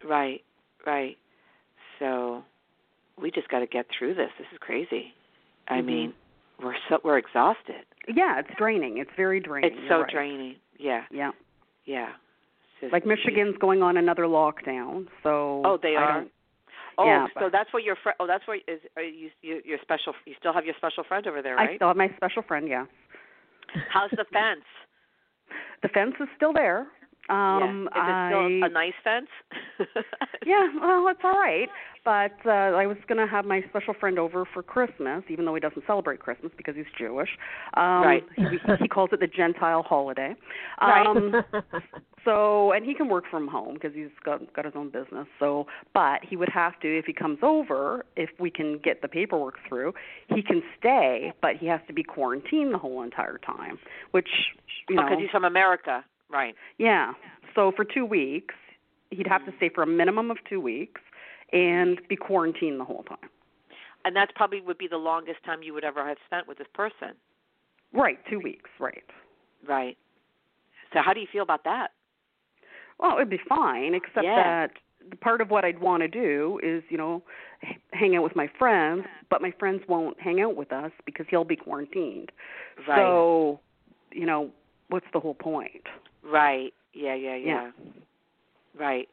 So we just got to get through this. This is crazy. I mean, we're exhausted. Yeah, it's draining. It's very draining. It's so draining. Yeah. Like Michigan's going on another lockdown, so they are. Oh, yeah, so that's what your friend. Oh, that's what is your special. You still have your special friend over there, right? I still have my special friend. Yeah. How's the fence? The fence is still there. Yeah. Is it still a nice fence? Yeah, well, it's all right. But I was going to have my special friend over for Christmas, even though he doesn't celebrate Christmas because he's Jewish. Right. He calls it the Gentile holiday. Right. So, and he can work from home because he's got his own business. So, but he would have to, if he comes over, if we can get the paperwork through, he can stay, but he has to be quarantined the whole entire time, which, you know. Because he's from America. Right. Yeah. So for 2 weeks, he'd have to stay for a minimum of 2 weeks and be quarantined the whole time. And that probably would be the longest time you would ever have spent with this person. Right, 2 weeks, right. Right. So how do you feel about that? Well, it'd be fine, except that the part of what I'd want to do is, you know, hang out with my friends, but my friends won't hang out with us because he'll be quarantined. Right. So, you know, what's the whole point? Right. Yeah. Right.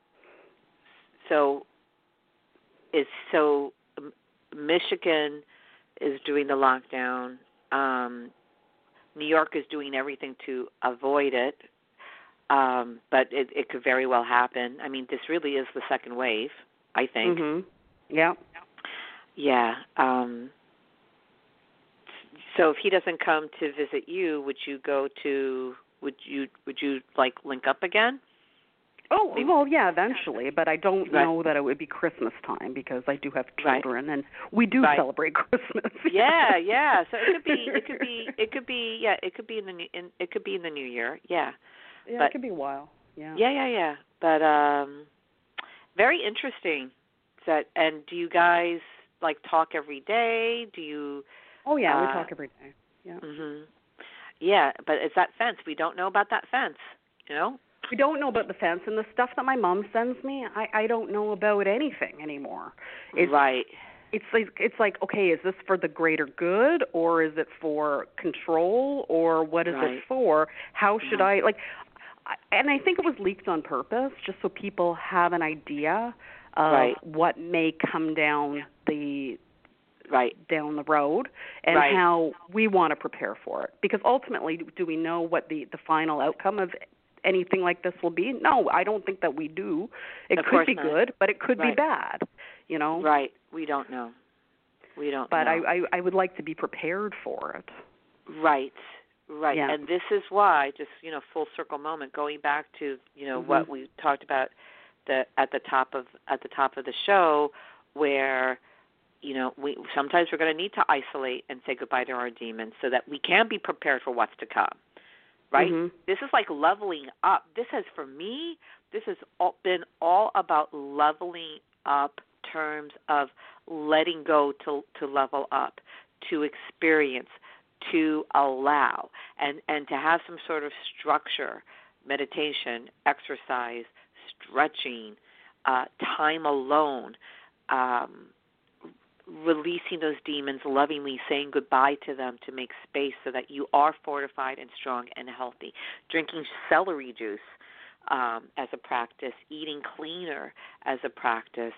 So Michigan is doing the lockdown. New York is doing everything to avoid it, but it could very well happen. I mean, this really is the second wave, I think. Mm-hmm. Yeah. Yeah. So if he doesn't come to visit you, would you like link up again? Oh, well, yeah, eventually, but I don't know that it would be Christmas time because I do have children and we do celebrate Christmas. Yeah. So it could be in the new year. Yeah. Yeah, but, it could be a while. Yeah. Yeah. But very interesting. And do you guys like talk every day? Do you? Oh yeah, we talk every day. Yeah. Mhm. Yeah, but it's that fence. We don't know about that fence. You know. We don't know about the fence, and the stuff that my mom sends me, I don't know about anything anymore. Right. It's like, okay, is this for the greater good, or is it for control, or what is it for? How should I, like, and I think it was leaked on purpose, just so people have an idea of what may come down the road and how we want to prepare for it. Because ultimately, do we know what the final outcome of anything like this will be? No, I don't think that we do. It could be good, but it could be bad, you know? Right. We don't know. But I would like to be prepared for it. Right. Yeah. And this is why, just, you know, full circle moment, going back to, you know, what we talked about at the top of the show, where, you know, sometimes we're going to need to isolate and say goodbye to our demons so that we can be prepared for what's to come. Right? Mm-hmm. This is like leveling up. This has been all about leveling up, terms of letting go to level up, to experience, to allow, and to have some sort of structure, meditation, exercise, stretching, time alone, releasing those demons, lovingly saying goodbye to them to make space so that you are fortified and strong and healthy. Drinking celery juice as a practice, eating cleaner as a practice,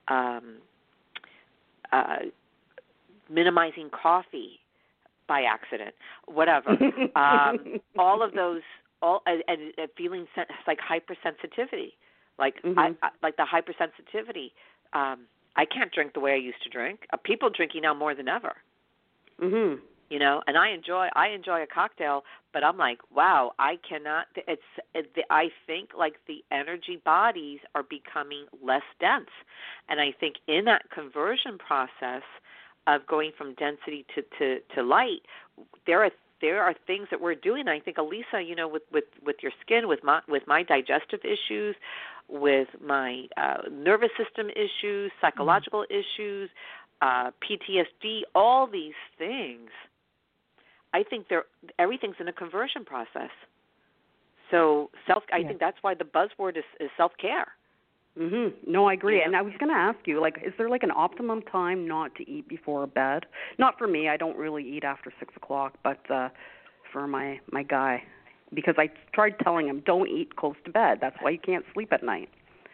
minimizing coffee by accident, whatever. All of those, and feeling like hypersensitivity, like like the hypersensitivity. I can't drink the way I used to drink. People drinking now more than ever. Mhm. You know, and I enjoy a cocktail, but I'm like, wow, I cannot. I think like the energy bodies are becoming less dense, and I think in that conversion process of going from density to light, there are things that we're doing. I think, Elisa, you know, with your skin, with my digestive issues, with my nervous system issues, psychological issues, PTSD, all these things, I think everything's in a conversion process. So I think that's why the buzzword is self-care. Mhm. No, I agree. Yeah. And I was going to ask you, like, is there like an optimum time not to eat before bed? Not for me. I don't really eat after 6 o'clock, but for my guy, because I tried telling him, don't eat close to bed. That's why you can't sleep at night.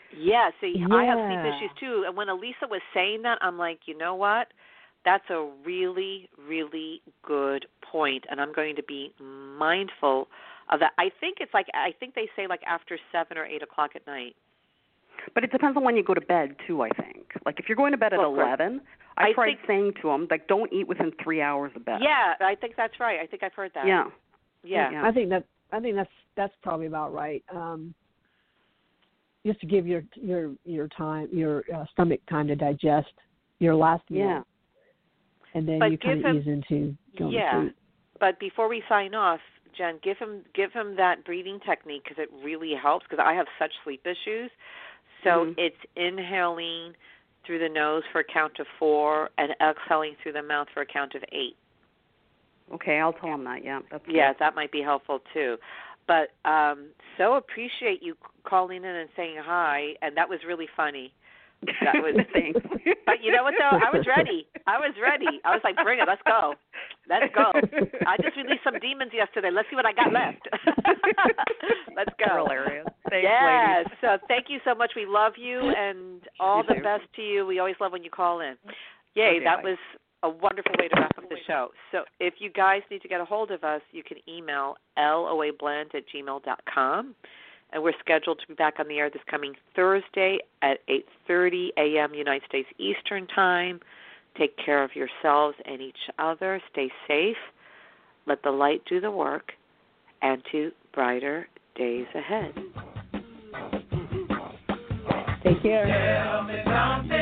Yeah, see, Yeah. I have sleep issues too. And when Elisa was saying that, I'm like, you know what? That's a really, really good point, and I'm going to be mindful of that. I think they say like after 7 or 8 o'clock at night. But it depends on when you go to bed too, I think. Like if you're going to bed at 11, I tried saying to them, like, don't eat within 3 hours of bed. Yeah, I think that's right. I think I've heard that. Yeah. I think that's probably about right. Just to give your stomach time to digest your last meal, and then you kind of ease into going to sleep. But before we sign off, Jen, give him that breathing technique because it really helps. Because I have such sleep issues, so it's inhaling through the nose for a count of 4 and exhaling through the mouth for a count of 8. Okay, I'll tell him that. Yeah, that's good. That might be helpful too. But so appreciate you calling in and saying hi, and that was really funny. That was thanks. But you know what though? I was ready. I was like, bring it. Let's go. I just released some demons yesterday. Let's see what I got left. Let's go. Hilarious. Thanks, yes. ladies. So thank you so much. We love you, and all the best to you. We always love when you call in. Yay, okay, that bye. was a wonderful way to wrap up the show. So if you guys need to get a hold of us, you can email loablend@gmail.com. And we're scheduled to be back on the air this coming Thursday at 8:30 a.m. United States Eastern Time. Take care of yourselves and each other. Stay safe. Let the light do the work. And to brighter days ahead. Take care. Tell me something.